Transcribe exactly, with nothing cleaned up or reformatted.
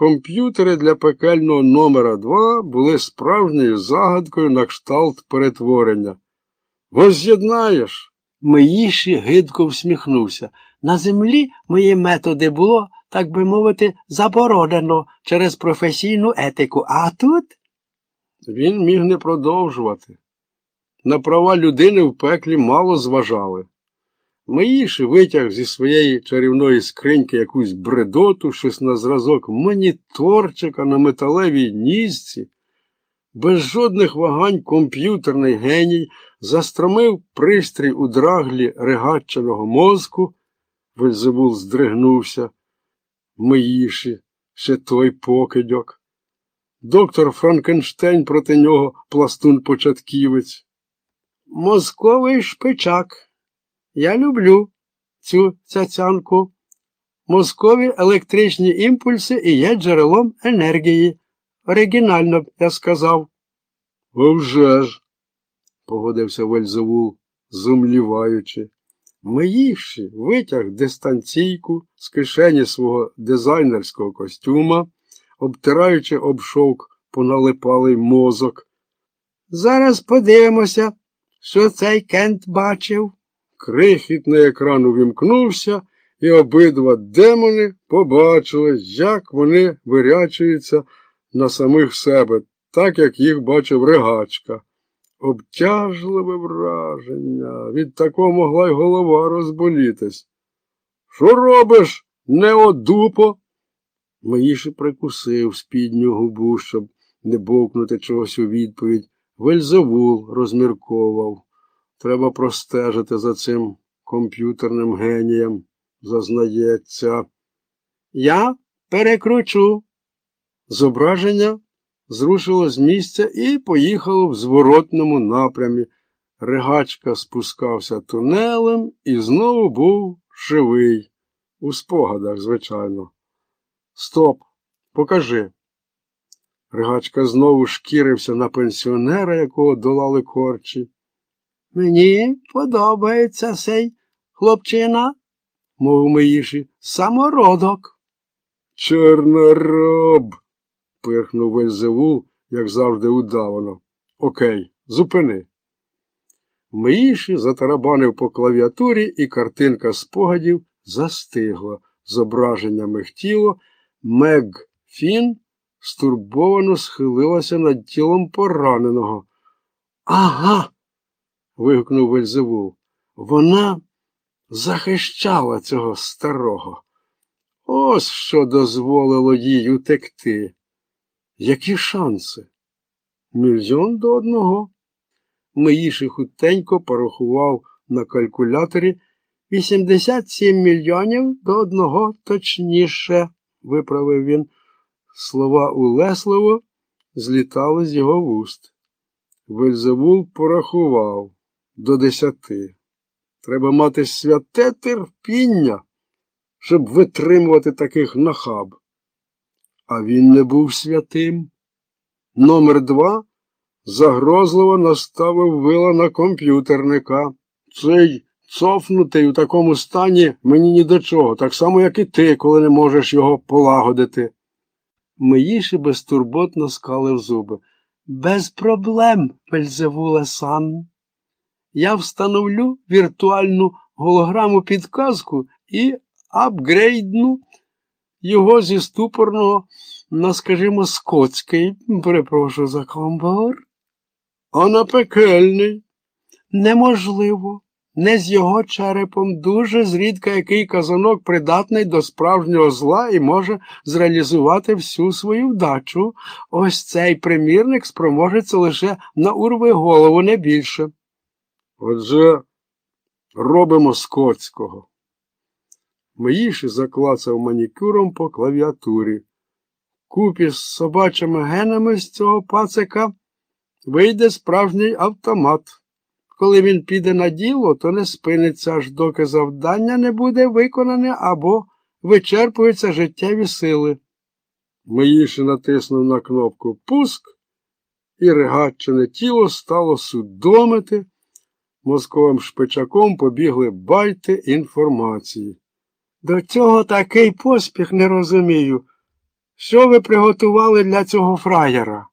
комп'ютери для пекельного номера два були справжньою загадкою на кшталт перетворення. Воз'єднаєш? Миїші гидко всміхнувся. На землі мої методи було, так би мовити, заборонено через професійну етику. А тут? Він міг не продовжувати. На права людини в пеклі мало зважали. Миїші витяг зі своєї чарівної скриньки якусь бредоту, щось на зразок моніторчика на металевій нізці. Без жодних вагань комп'ютерний геній застромив пристрій у драглі регатчаного мозку. Вельзевул здригнувся. Миїші, ще той покидьок. Доктор Франкенштейн проти нього пластун-початківець. Мозковий шпичак. Я люблю цю цяцянку. Мозкові електричні імпульси і є джерелом енергії. Оригінально б я сказав. — А вже ж, — погодився Вельзевул, зумліваючи. Миїші витяг дистанційку з кишені свого дизайнерського костюма, обтираючи об шовк поналипалий мозок. — Зараз подивимося, що цей Кент бачив. Крихітний екран увімкнувся, і обидва демони побачили, як вони вирячуються на самих себе, так, як їх бачив регачка. Обтяжливе враження. Від такого могла й голова розболітись. — Що робиш, неодупо? Миїші прикусив спідню губу, щоб не бовкнути чогось у відповідь. Вельзевул розмірковував. Треба простежити за цим комп'ютерним генієм, зазнається. Я перекручу. Зображення зрушило з місця і поїхало в зворотному напрямі. Регачка спускався тунелем і знову був живий. У спогадах, звичайно. Стоп, покажи. Регачка знову шкірився на пенсіонера, якого долали корчі. Мені подобається сей хлопчина, мов Миїші, самородок. Чорнороб, пирхнув Вельзевул, як завжди удавано. Окей, зупини. Миїші затарабанив по клавіатурі, і картинка спогадів застигла. Зображення михтіло. Мег Фін стурбовано схилилася над тілом пораненого. Ага! Вигукнув Вельзевул. Вона захищала цього старого. Ось що дозволило їй утекти. Які шанси? Мільйон до одного. Миїші хутенько порахував на калькуляторі вісімдесят сім мільйонів до одного точніше, виправив він. Слова улесливо злітали з його вуст. Вельзевул порахував до десяти. Треба мати святе терпіння, щоб витримувати таких нахаб. А він не був святим. Номер два загрозливо наставив вила на комп'ютерника. Цей цофнутий у такому стані мені ні до чого, так само, як і ти, коли не можеш його полагодити. Миїші безтурботно скалив зуби. Без проблем, Вельзевуле-сан. Я встановлю віртуальну голограму-підказку і апгрейдну його зі ступорного на, скажімо, скотський, перепрошую за каламбур. А на пекельний? Неможливо. Не з його черепом дуже зрідка який казанок придатний до справжнього зла і може зреалізувати всю свою вдачу. Ось цей примірник спроможеться лише на урви голову, не більше. Отже, робимо скотського. Миїші заклацав манікюром по клавіатурі. Купі з собачими генами з цього пацика вийде справжній автомат. Коли він піде на діло, то не спиниться, аж доки завдання не буде виконане або вичерпуються життєві сили. Миїші натиснув на кнопку «Пуск», і регатчине тіло стало судомити. Мозковим шпичаком побігли байти інформації. До цього такий поспіх не розумію. Що ви приготували для цього фраєра?